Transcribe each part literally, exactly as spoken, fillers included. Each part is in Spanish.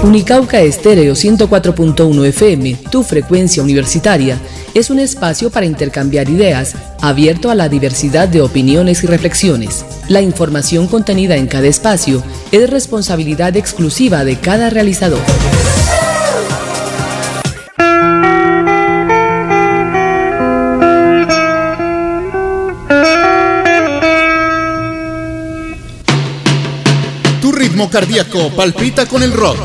Unicauca Estéreo ciento cuatro punto uno F M, tu frecuencia universitaria, es un espacio para intercambiar ideas, abierto a la diversidad de opiniones y reflexiones. La información contenida en cada espacio es responsabilidad exclusiva de cada realizador. Tu ritmo cardíaco palpita con el rock.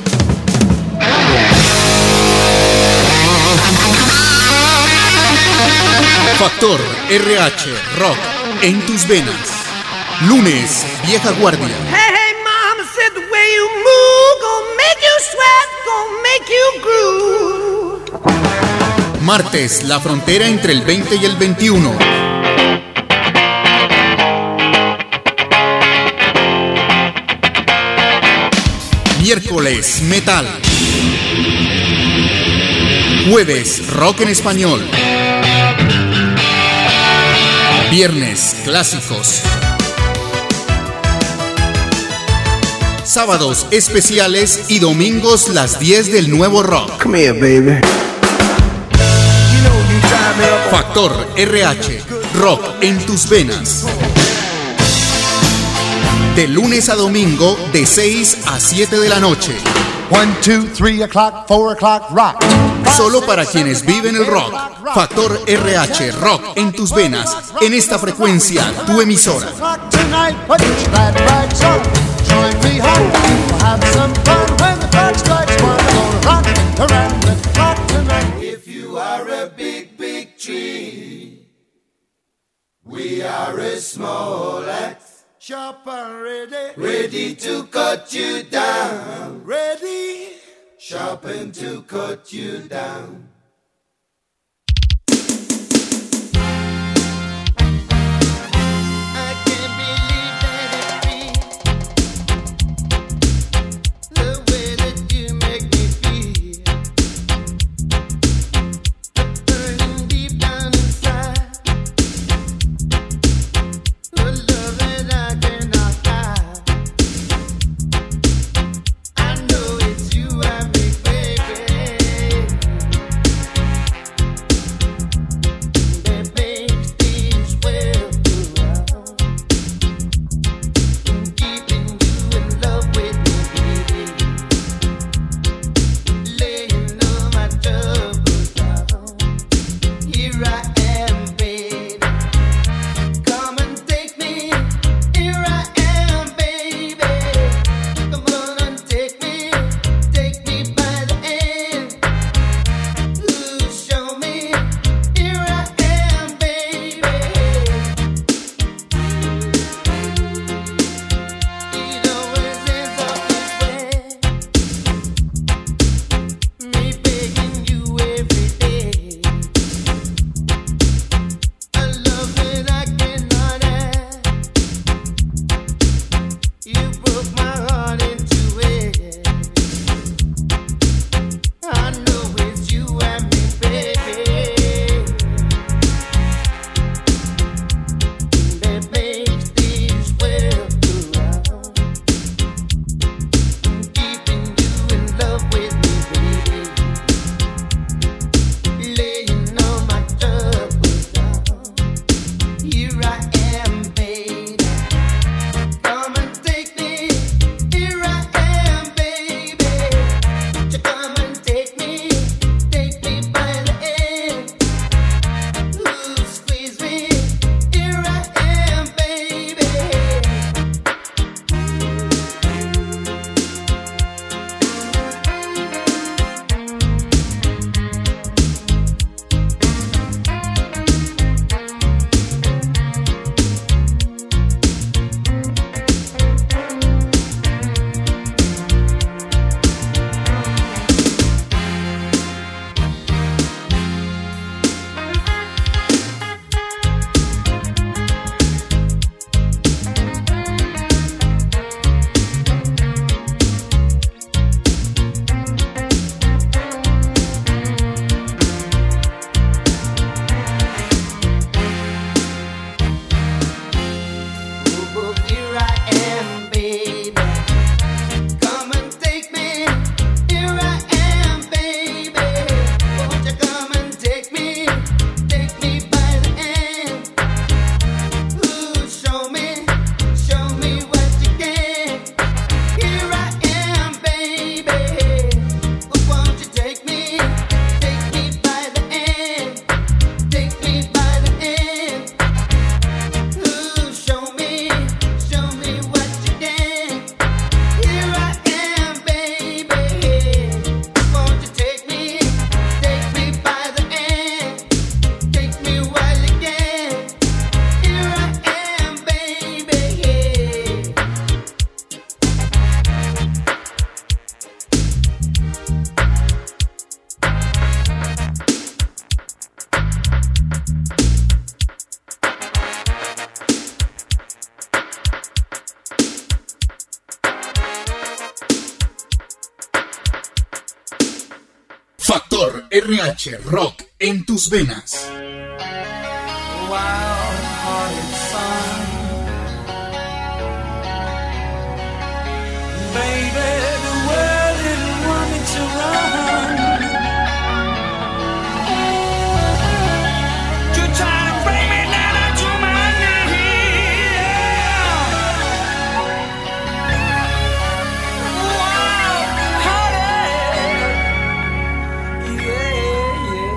Factor R H Rock en tus venas. Lunes, Vieja Guardia. Hey, hey, mama said the way you move gonna make you sweat, gonna make you groove. Martes, la frontera entre el veinte y el veintiuno. Miércoles, metal. Jueves, rock en español. Viernes, clásicos. Sábados, especiales y domingos, las diez del nuevo rock. Come here, baby. Factor R H, rock en tus venas. De lunes a domingo, de seis a siete de la noche. One, two, three o'clock, four o'clock, rock. Solo para quienes viven el rock. Factor R H, rock en tus venas. En esta frecuencia, tu emisora. If you are a big, big tree, we are a small axe. Sharp and ready, ready to cut you down. ready. Sharpen to cut you down. I can't believe that it feels the way that you make me feel. Burning deep down inside, a love that I cannot hide. I know it's you and me, baby. That makes this world go round. Keeping you in love with me, baby. Laying all my troubles down. Here I am, baby. Come and take me. Here I am, baby. Come on and take me. Take me by the hand. Ooh, show me. Here I am, baby. It always ends up this way. Me begging you every day. A love that I cannot have. You broke my heart into it. I know it's you and me, baby. That makes this world go round. Keeping you in love with me, baby. Laying all my troubles down. Here I am, baby. Come and take me. R H Rock en tus venas. Wild-hearted son, baby, the world didn't want me to run. You trying to bring me down to my knees. Wild-hearted, yeah, yeah.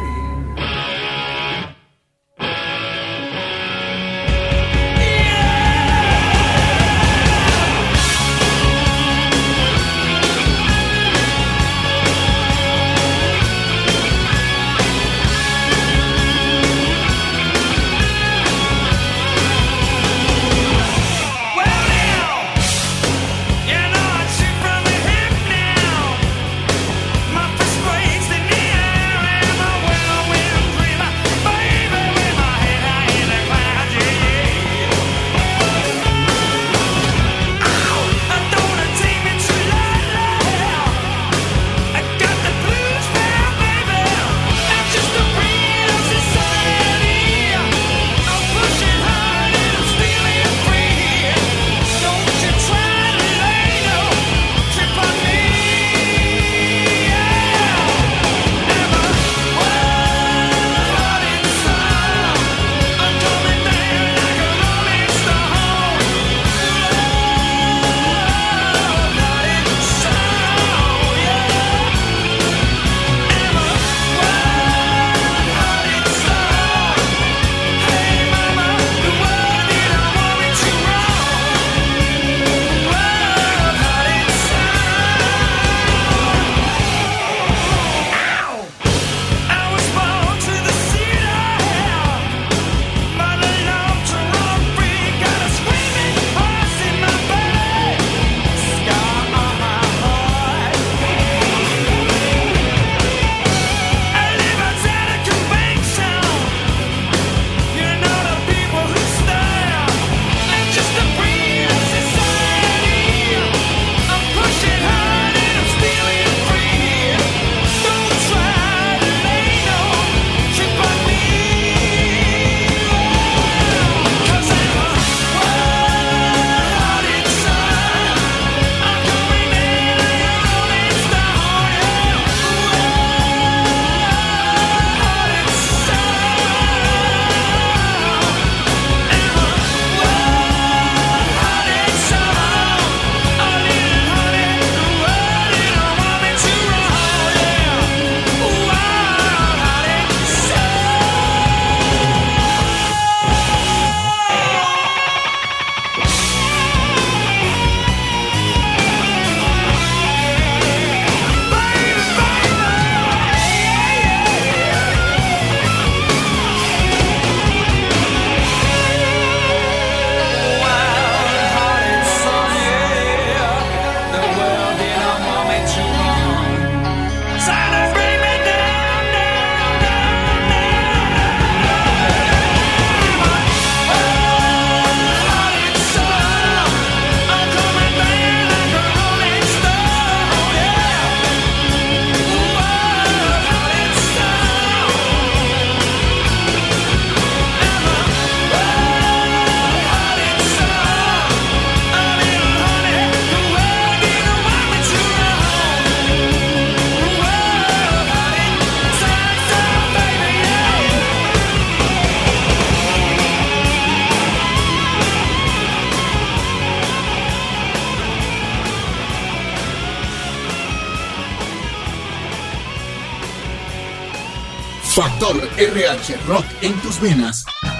Factor R H Rock en tus venas.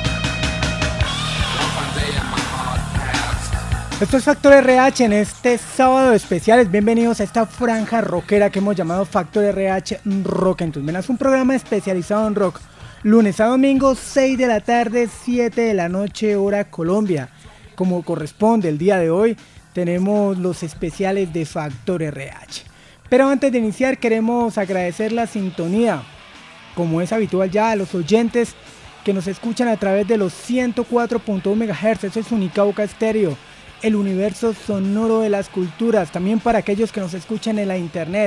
Esto es Factor R H en este sábado especial. Bienvenidos a esta franja rockera que hemos llamado Factor R H Rock en tus venas. Un programa especializado en rock. Lunes a domingo, seis de la tarde, siete de la noche, hora Colombia. Como corresponde el día de hoy, tenemos los especiales de Factor R H. Pero antes de iniciar, queremos agradecer la sintonía, como es habitual ya, a los oyentes que nos escuchan a través de los ciento cuatro punto uno megahertz. Eso es Unicauca Estéreo, el universo sonoro de las culturas. También para aquellos que nos escuchan en la internet,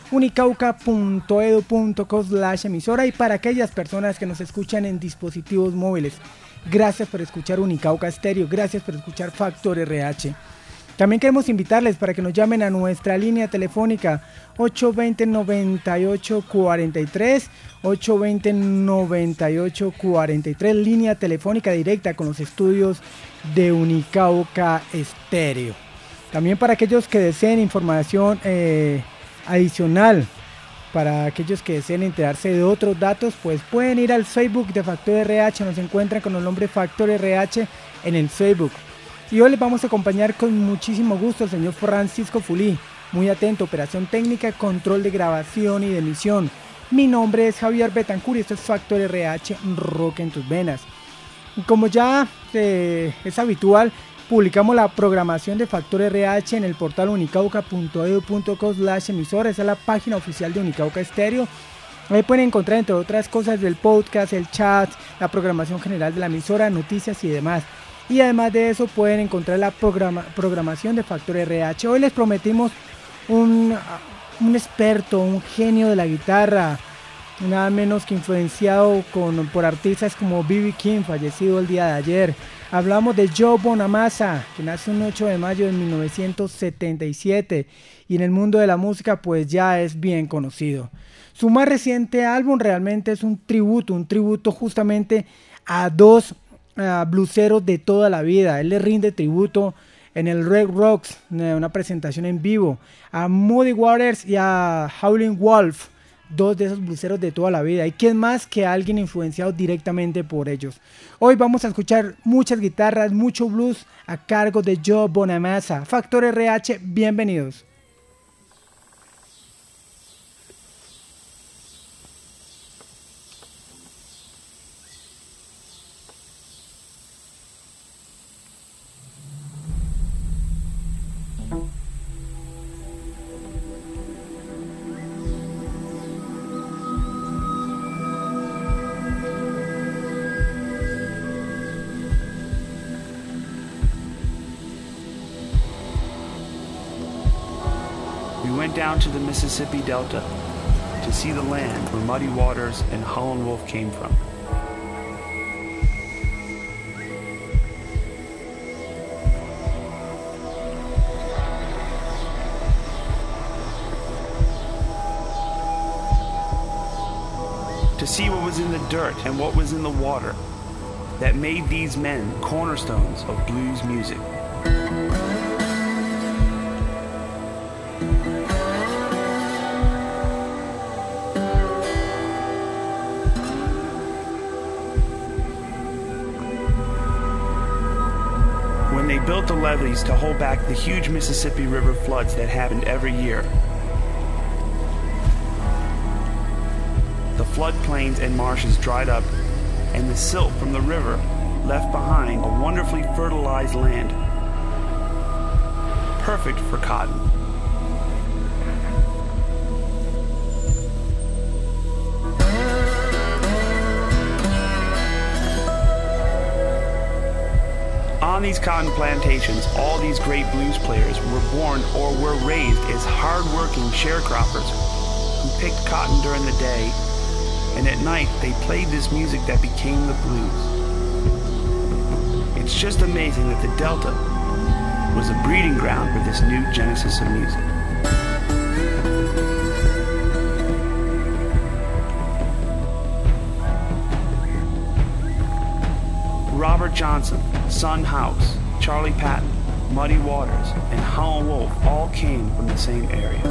unicauca punto edu punto co slash emisora, y para aquellas personas que nos escuchan en dispositivos móviles, gracias por escuchar Unicauca Estéreo, gracias por escuchar Factor R H. También queremos invitarles para que nos llamen a nuestra línea telefónica ocho dos cero, nueve ocho cuatro tres, ocho dos cero, nueve ocho cuatro tres, línea telefónica directa con los estudios de Unicauca Estéreo. También para aquellos que deseen información eh, adicional, para aquellos que deseen enterarse de otros datos, pues pueden ir al Facebook de Factor R H, nos encuentran con el nombre Factor R H en el Facebook. Y hoy les vamos a acompañar con muchísimo gusto el señor Francisco Fulí, muy atento, operación técnica, control de grabación y de emisión. Mi nombre es Javier Betancur y esto es Factor R H, Rock en tus venas. Y como ya eh, es habitual, publicamos la programación de Factor R H en el portal unicauca punto edu punto co slash emisora, esa es la página oficial de Unicauca Estéreo. Ahí pueden encontrar, entre otras cosas, el podcast, el chat, la programación general de la emisora, noticias y demás. Y además de eso pueden encontrar la programa, programación de Factor R H. Hoy les prometimos un, un experto, un genio de la guitarra, nada menos que influenciado con, por artistas como B B King, fallecido el día de ayer. Hablamos de Joe Bonamassa, que nace un ocho de mayo de mil novecientos setenta y siete y en el mundo de la música pues ya es bien conocido. Su más reciente álbum realmente es un tributo, un tributo justamente a dos Uh, blueseros de toda la vida. Él le rinde tributo en el Red Rocks, una presentación en vivo, a Muddy Waters y a Howlin' Wolf, dos de esos bluseros de toda la vida. ¿Y quién más que alguien influenciado directamente por ellos? Hoy vamos a escuchar muchas guitarras, mucho blues a cargo de Joe Bonamassa. Factor R H, bienvenidos. We went down to the Mississippi Delta to see the land where Muddy Waters and Howlin' Wolf came from. To see what was in the dirt and what was in the water that made these men cornerstones of blues music. When they built the levees to hold back the huge Mississippi River floods that happened every year, the floodplains and marshes dried up, and the silt from the river left behind a wonderfully fertilized land, perfect for cotton. On these cotton plantations, all these great blues players were born or were raised as hard-working sharecroppers who picked cotton during the day, and at night they played this music that became the blues. It's just amazing that the Delta was a breeding ground for this new genesis of music. Robert Johnson, Son House, Charlie Patton, Muddy Waters, and Howlin' Wolf all came from the same area.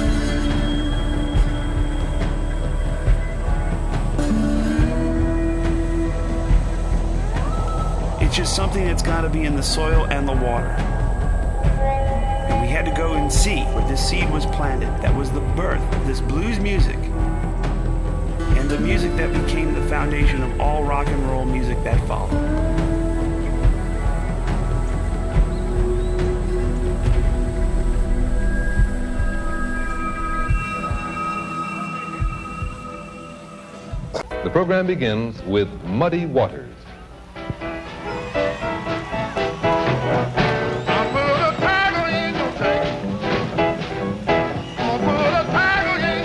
It's just something that's got to be in the soil and the water. And we had to go and see where this seed was planted. That was the birth of this blues music, and the music that became the foundation of all rock and roll music that followed. The program begins with Muddy Waters. I'll put a tiger in your tank. I'll put a tiger in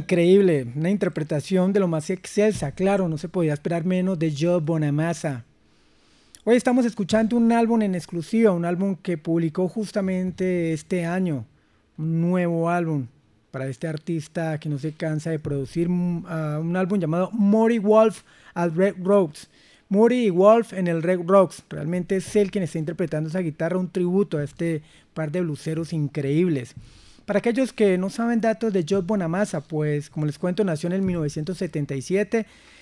increíble, una interpretación de lo más excelsa, claro, no se podía esperar menos de Joe Bonamassa. Hoy estamos escuchando un álbum en exclusiva, un álbum que publicó justamente este año, un nuevo álbum para este artista que no se cansa de producir, uh, un álbum llamado Muddy Wolf at Red Rocks. Muddy Wolf en el Red Rocks, realmente es él quien está interpretando esa guitarra, un tributo a este par de bluseros increíbles. Para aquellos que no saben datos de Joe Bonamassa, pues como les cuento, nació en el mil novecientos setenta y siete,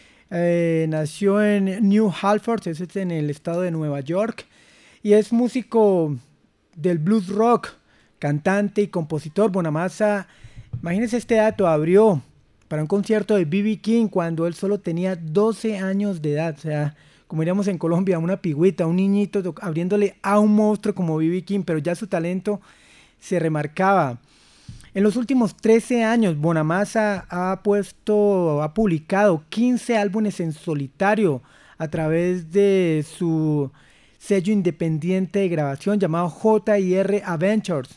eh, nació en New Halford, eso es en el estado de Nueva York, y es músico del blues rock, cantante y compositor. Bonamassa, imagínense este dato, abrió para un concierto de B B King cuando él solo tenía doce años de edad, o sea, como diríamos en Colombia, una pigüita, un niñito to- abriéndole a un monstruo como B B King, pero ya su talento se remarcaba. En los últimos trece años, Bonamassa ha puesto, ha publicado quince álbumes en solitario a través de su sello independiente de grabación llamado J y R Adventures.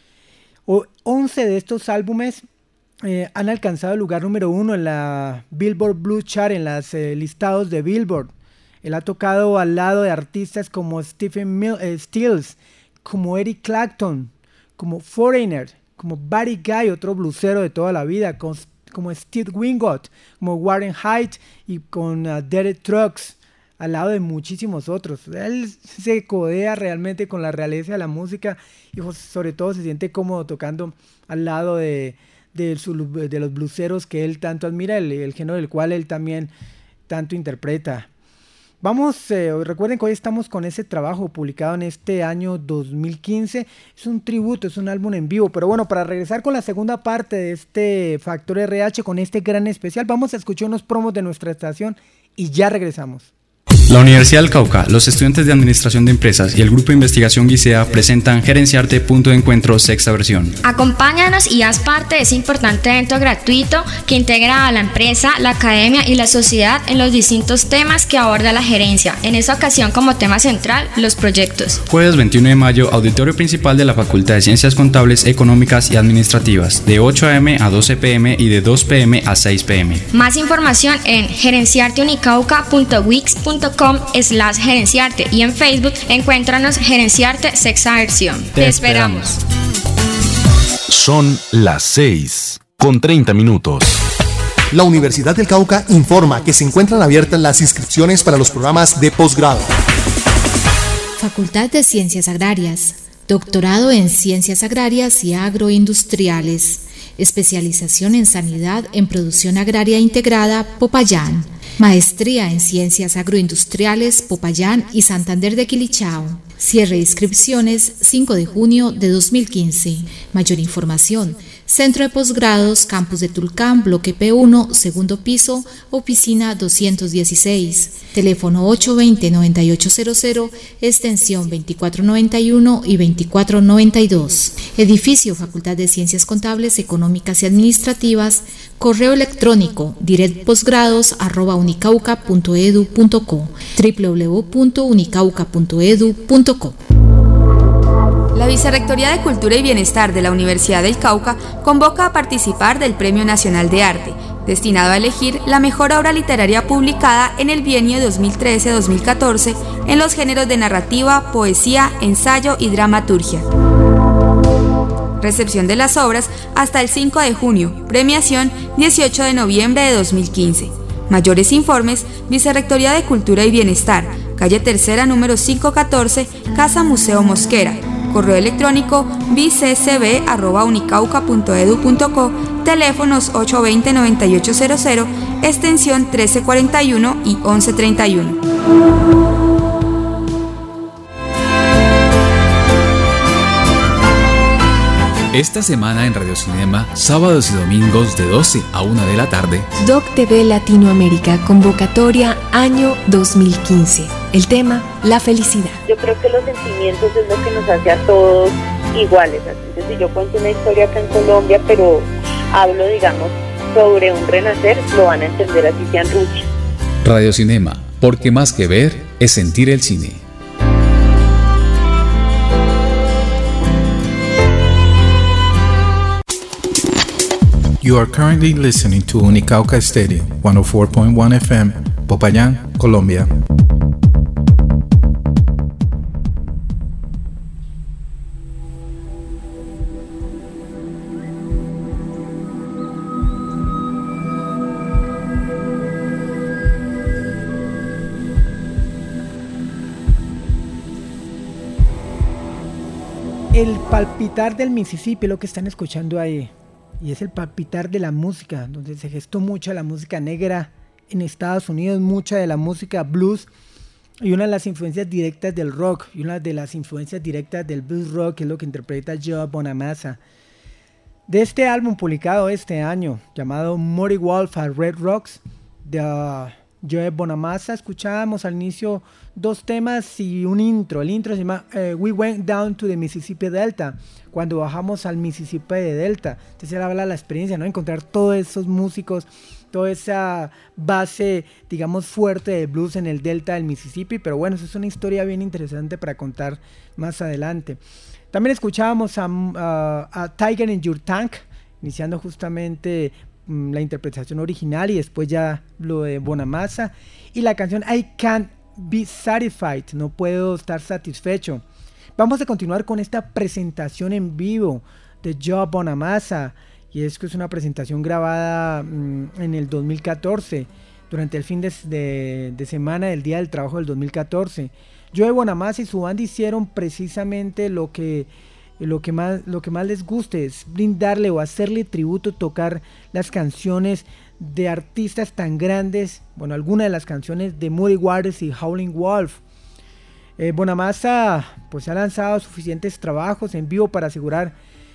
O, once de estos álbumes eh, han alcanzado el lugar número uno en la Billboard Blues Chart, en los eh, listados de Billboard. Él ha tocado al lado de artistas como Stephen Mil- eh, Stills, como Eric Clapton, como Foreigner, como Buddy Guy, otro bluesero de toda la vida, con, como Steve Wingot, como Warren Haidt y con uh, Derek Trucks, al lado de muchísimos otros. Él se codea realmente con la realeza de la música y pues, sobre todo se siente cómodo tocando al lado de, de, su, de los blueseros que él tanto admira, el, el género del cual él también tanto interpreta. Vamos, eh, recuerden que hoy estamos con ese trabajo publicado en este año dos mil quince, es un tributo, es un álbum en vivo, pero bueno, para regresar con la segunda parte de este Factor R H, con este gran especial, vamos a escuchar unos promos de nuestra estación y ya regresamos. La Universidad del Cauca, los estudiantes de Administración de Empresas y el Grupo de Investigación Guisea presentan Gerenciarte Punto de Encuentro sexta versión. Acompáñanos y haz parte de ese importante evento gratuito que integra a la empresa, la academia y la sociedad en los distintos temas que aborda la gerencia. En esta ocasión como tema central, los proyectos. Jueves veintiuno de mayo, auditorio principal de la Facultad de Ciencias Contables, Económicas y Administrativas, de ocho a eme a doce pe eme y de dos pe eme a seis pe eme. Más información en gerenciarteunicauca punto wix punto com slash gerenciarte y en Facebook encuéntranos Gerenciarte sexta versión. Te, Te esperamos. Son las seis con treinta minutos. La Universidad del Cauca informa que se encuentran abiertas las inscripciones para los programas de posgrado. Facultad de Ciencias Agrarias, doctorado en Ciencias Agrarias y Agroindustriales, especialización en Sanidad en Producción Agraria Integrada, Popayán. Maestría en Ciencias Agroindustriales, Popayán y Santander de Quilichao. Cierre de inscripciones cinco de junio de dos mil quince. Mayor información: Centro de Posgrados, Campus de Tulcán, Bloque pe uno, segundo piso, oficina doscientos dieciséis. Teléfono ocho dos cero, nueve ocho cero cero, extensión veinticuatro noventa y uno y veinticuatro noventa y dos. Edificio Facultad de Ciencias Contables, Económicas y Administrativas. Correo electrónico directposgrados arroba unicauca punto edu punto co, doble u doble u doble u punto unicauca punto edu punto co. La Vicerrectoría de Cultura y Bienestar de la Universidad del Cauca convoca a participar del Premio Nacional de Arte, destinado a elegir la mejor obra literaria publicada en el bienio dos mil trece a dos mil catorce en los géneros de narrativa, poesía, ensayo y dramaturgia. Recepción de las obras hasta el cinco de junio, premiación dieciocho de noviembre de dos mil quince. Mayores informes, Vicerrectoría de Cultura y Bienestar, calle Tercera número quinientos catorce, Casa Museo Mosquera. Correo electrónico bccb arroba unicauca punto edu punto co, teléfonos ocho dos cero, nueve ocho cero cero, extensión trece cuarenta y uno y once treinta y uno. Esta semana en Radio Cinema, sábados y domingos de doce a una de la tarde. Doc T V Latinoamérica, convocatoria año dos mil quince. El tema, la felicidad. Yo creo que los sentimientos es lo que nos hace a todos iguales. Entonces, si yo cuento una historia acá en Colombia, pero hablo, digamos, sobre un renacer, lo van a entender así sean ruchos. Radio Cinema, porque más que ver, es sentir el cine. You are currently listening to Unicauca Stereo, one oh four point one F M, Popayán, Colombia. El palpitar del Mississippi, lo que están escuchando ahí, y es el palpitar de la música, donde se gestó mucha la música negra en Estados Unidos, mucha de la música blues, y una de las influencias directas del rock, y una de las influencias directas del blues rock, es lo que interpreta Joe Bonamassa. De este álbum publicado este año, llamado Muddy Wolf a Red Rocks, de uh, Joe Bonamassa, escuchábamos al inicio dos temas y un intro. El intro se llama uh, We Went Down to the Mississippi Delta, cuando bajamos al Mississippi de Delta. Entonces él habla de la experiencia, ¿no? Encontrar todos esos músicos, toda esa base, digamos, fuerte de blues en el Delta del Mississippi. Pero bueno, eso es una historia bien interesante para contar más adelante. También escuchábamos a, a, a Tiger in Your Tank, iniciando justamente la interpretación original y después ya lo de Bonamassa, y la canción I Can't Be Satisfied, no puedo estar satisfecho. Vamos a continuar con esta presentación en vivo de Joe Bonamassa, y es que es una presentación grabada mmm, en el dos mil catorce, durante el fin de, de, de semana del Día del Trabajo del dos mil catorce. Joe Bonamassa y su banda hicieron precisamente lo que Lo que, más, lo que más les guste, es brindarle o hacerle tributo, tocar las canciones de artistas tan grandes, bueno, algunas de las canciones de Muddy Waters y Howlin' Wolf. eh, Bonamassa pues ha lanzado suficientes trabajos en vivo para asegurar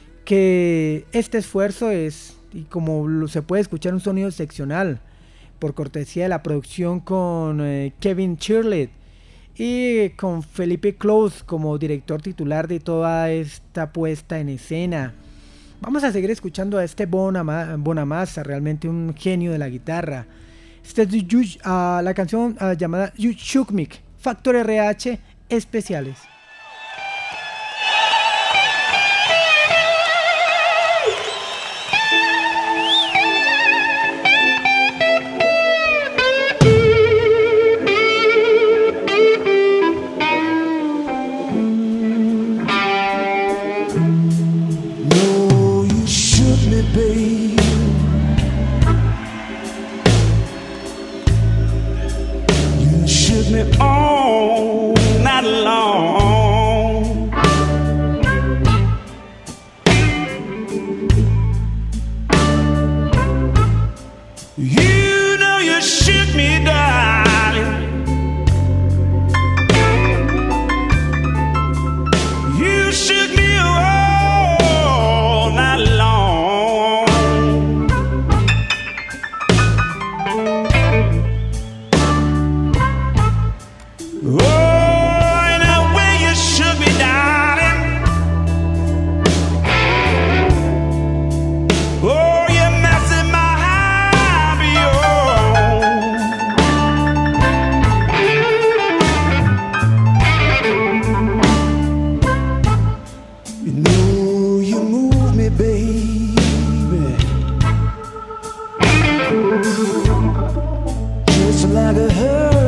que este esfuerzo es, y como lo, se puede escuchar, un sonido excepcional, por cortesía de la producción con eh, Kevin Shirley y con Felipe Close como director titular de toda esta puesta en escena. Vamos a seguir escuchando a este Bonama, Bonamassa, realmente un genio de la guitarra. Esta es uh, la canción uh, llamada You Shook Me, Factor R H especiales. All night long, you know you shook me, darling. You shook me all night long. Oh, and the way you shook me, darling. Oh, you're messing my happy on. You know you move me, baby, just like a hurricane.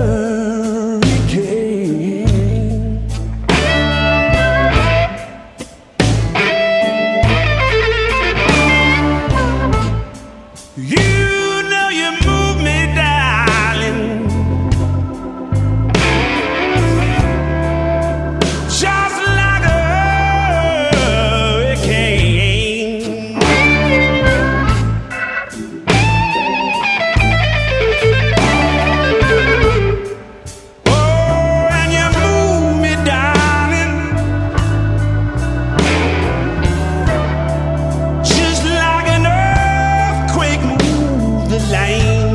You know you move me, darling, just like a hurricane. Oh, and you move me, darling, just like an earthquake move the land.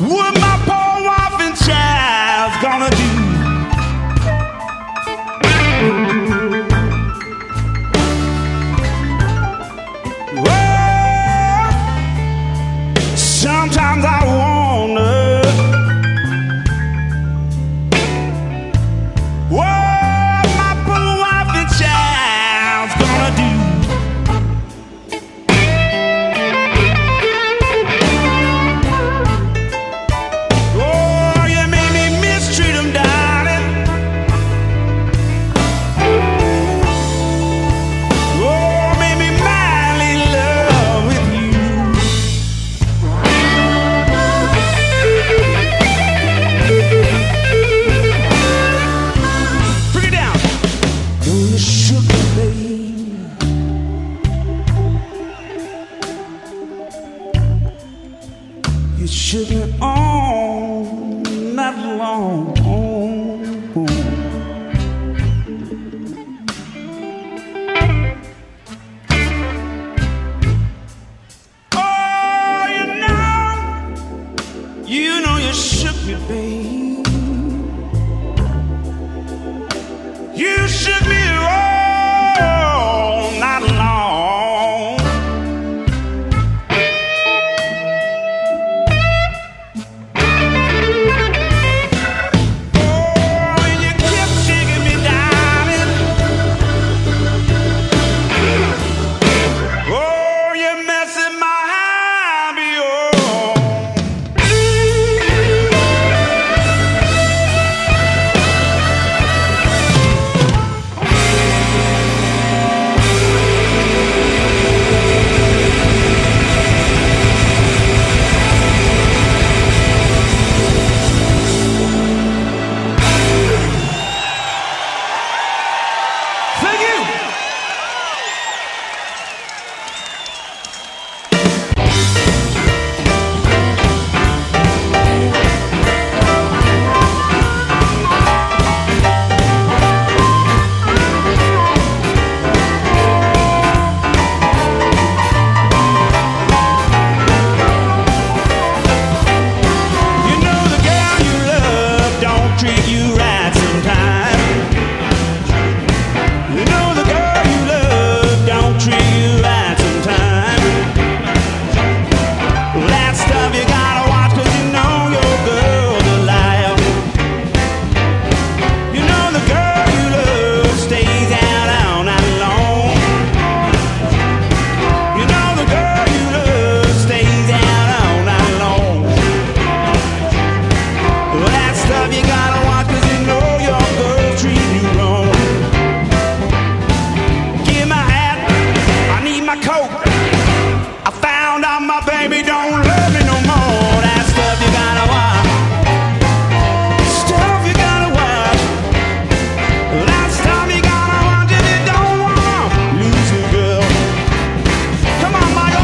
What my poor wife and child's gonna do? Well, sometimes I wonder what my poor wife and child's gonna do. Oh, you made me mistreat 'em, darling. Oh, made me madly in love with you. Bring it down. Oh, you shook me, baby. You shook me all night long. Oh, you know, you know you shook me, babe. You shook me all night long. Oh, you kept shaking me, darling. Oh, you're messing my hobby up. Thank you. You know the girl you love don't treat you right sometimes. You know the girl you love don't treat you right sometimes. Well, that stuff you gotta watch 'cause you know your girl's a liar. You know the girl you love stays out all night long. You know the girl you love stays out all night long. Well, that stuff you gotta watch 'cause you know your girl treat you wrong. Give my hat, I need my coat. I found out my baby don't love me no more. That stuff you gotta watch. Stuff you gotta watch. That stuff you gotta watch if you don't wanna lose your girl. Come on, Michael.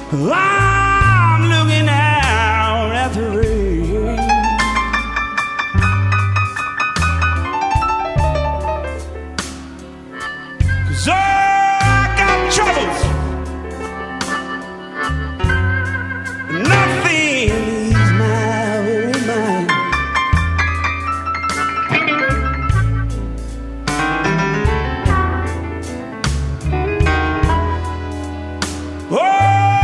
I'm looking out at the rain. 'Cause oh, I got troubles, nothing is my weary mind. Oh,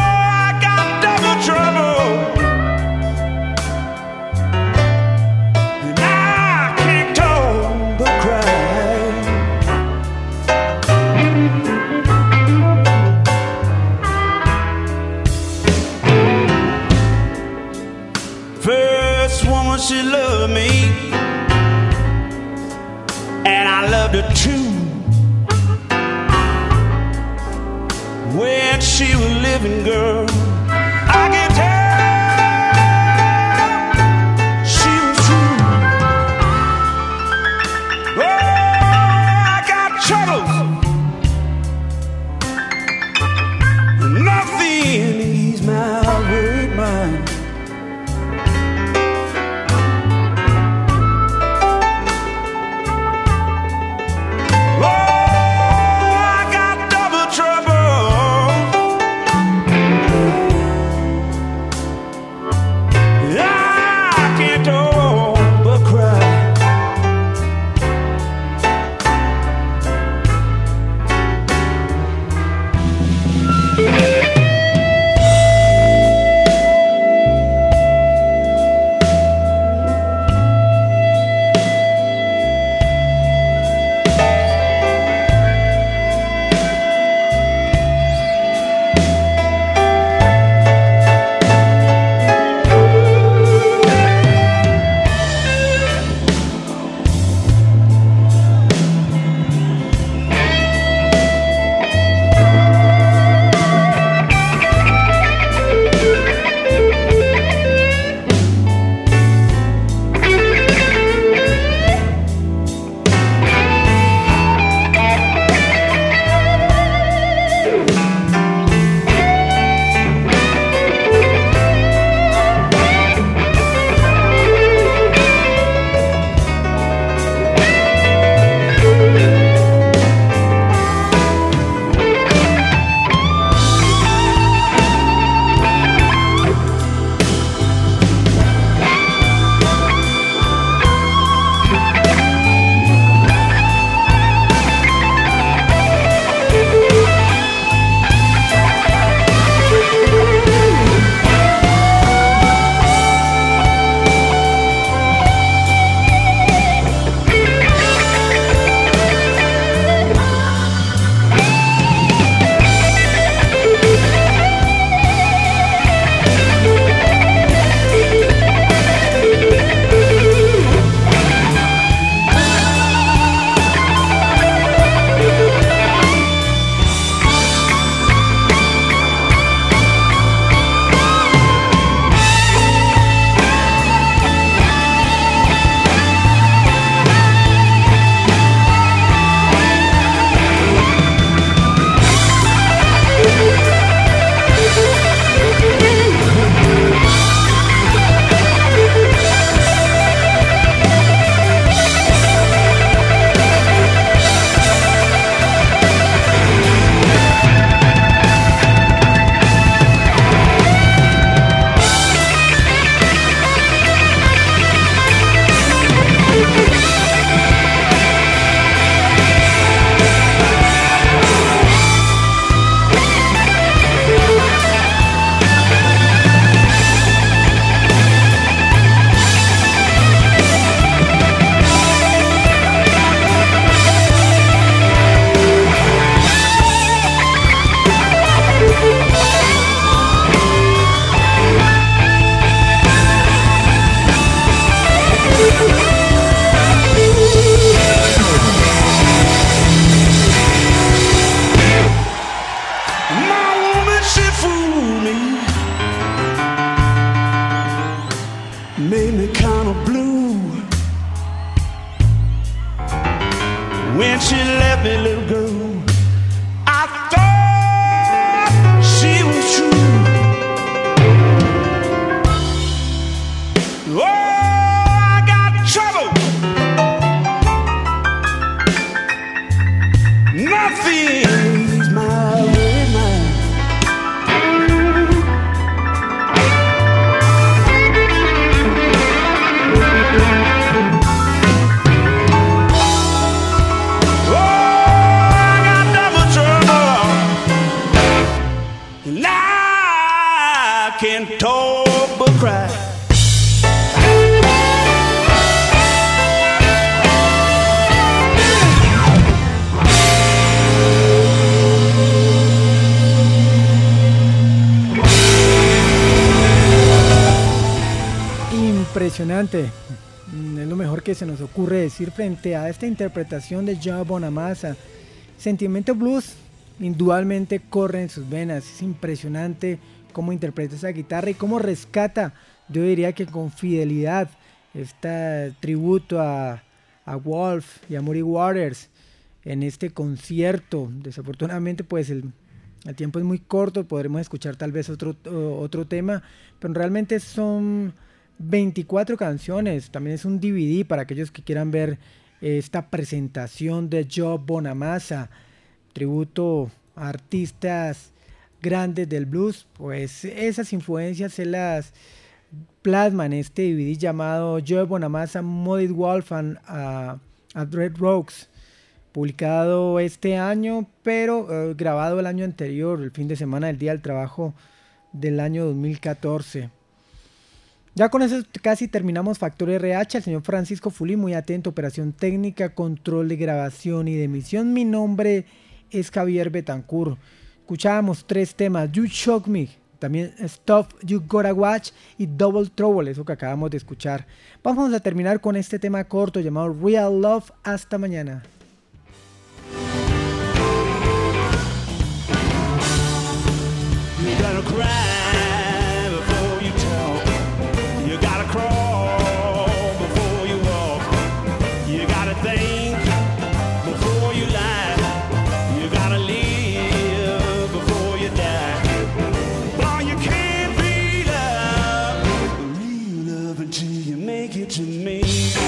she loved me, and I loved her too. When she was living, girl, I can tell she was true. Oh, I got troubles, nothing ease my worried mind. when she left me, little girl, I thought she was true. I can talk but cry. Impresionante. Es lo mejor que se nos ocurre decir frente a esta interpretación de Joe Bonamassa. Sentimiento blues indudablemente corre en sus venas. Es impresionante cómo interpreta esa guitarra y cómo rescata, yo diría que con fidelidad, este tributo a, a Wolf y a Muddy Waters en este concierto. Desafortunadamente pues el, el tiempo es muy corto, podremos escuchar tal vez otro, otro tema, pero realmente son veinticuatro canciones. También es un D V D para aquellos que quieran ver esta presentación de Joe Bonamassa, tributo a artistas grandes del blues. Pues esas influencias se las plasma en este D V D llamado Joe Bonamassa, Muddy Wolf and uh, a Red Rocks, publicado este año, pero uh, grabado el año anterior, el fin de semana del Día del Trabajo del año dos mil catorce. Ya con eso casi terminamos Factor R H. El señor Francisco Fulí, muy atento, operación técnica, control de grabación y de emisión. Mi nombre es Javier Betancourt. Escuchábamos tres temas: You Shock Me, también Stuff You Gotta Watch y Double Trouble, eso que acabamos de escuchar. Vamos a terminar con este tema corto llamado Real Love. Hasta mañana. You gotta cry before you talk. You gotta crawl before you walk. You gotta think before you lie. You gotta live before you die. Well, you can't be loved, real love, until you make it to me.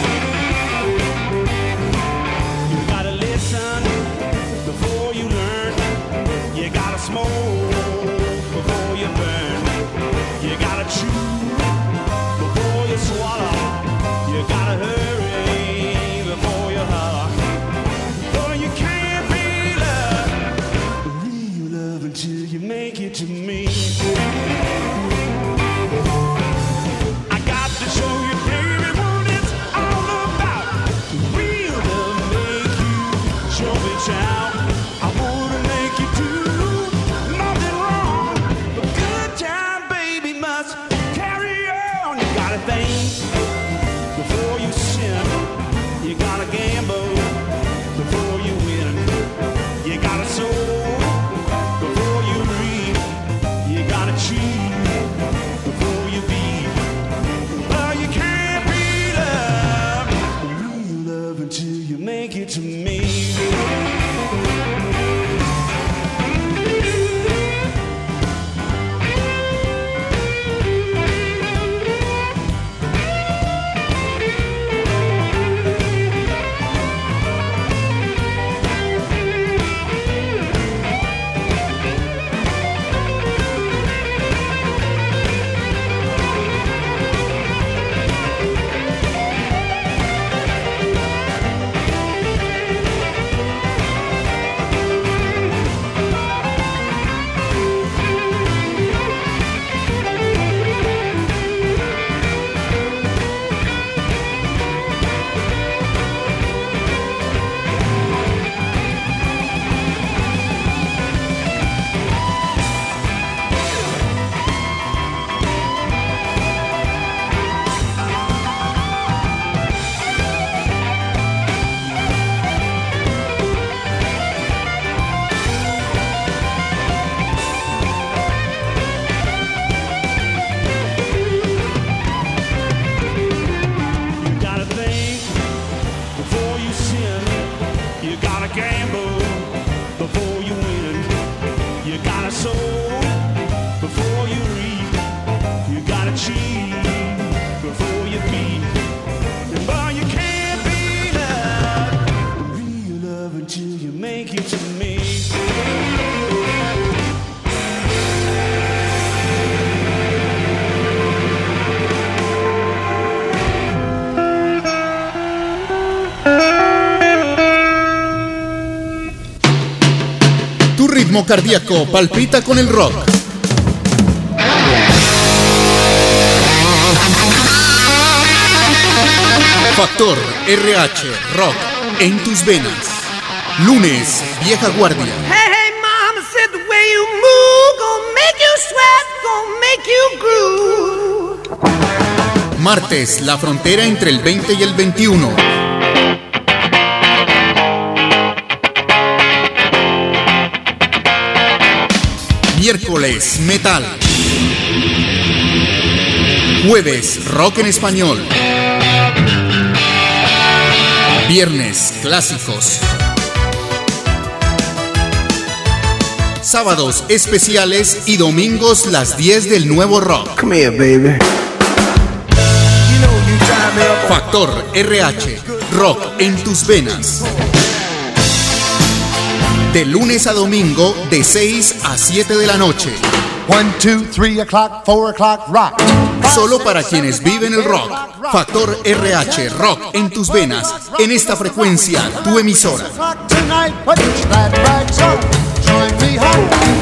You gotta listen before you learn. You gotta smoke before you burn. You gotta chew before you swallow. You gotta hurry before you holler. Oh, you can't be loved, real love, until you make it to me. I got to show you, baby, what it's all about. Real love make you show me child. I wanna make you do nothing wrong. A good time, baby, must carry on. You gotta think before you sin. You gotta gamble before you win. You gotta sow before you reap. You gotta cheat before you beat. Well, you can't be loved, real love, until you make it to me. You gotta think before you sin. You gotta gamble before you win. You gotta sow before you reap. You gotta cheat before you beat. But you can't be loved, real love, until you make it to me. Tu ritmo cardíaco palpita con el rock. Factor R H Rock en tus venas. Lunes, Vieja Guardia. Hey, hey, mama said the way you move, gonna make you sweat, gonna make you groove. Martes, La Frontera entre el veinte y el veintiuno. Miércoles, Metal. Jueves, Rock en español. Viernes, Clásicos. Sábados, especiales y domingos, las diez del nuevo rock. Come here, baby. Factor R H, rock en tus venas. De lunes a domingo, de seis a siete de la noche. One, two, three o'clock, four o'clock, rock. Solo para quienes viven el rock. Factor R H, rock en tus venas. En esta frecuencia, tu emisora. Tonight, put that right on. Join me home.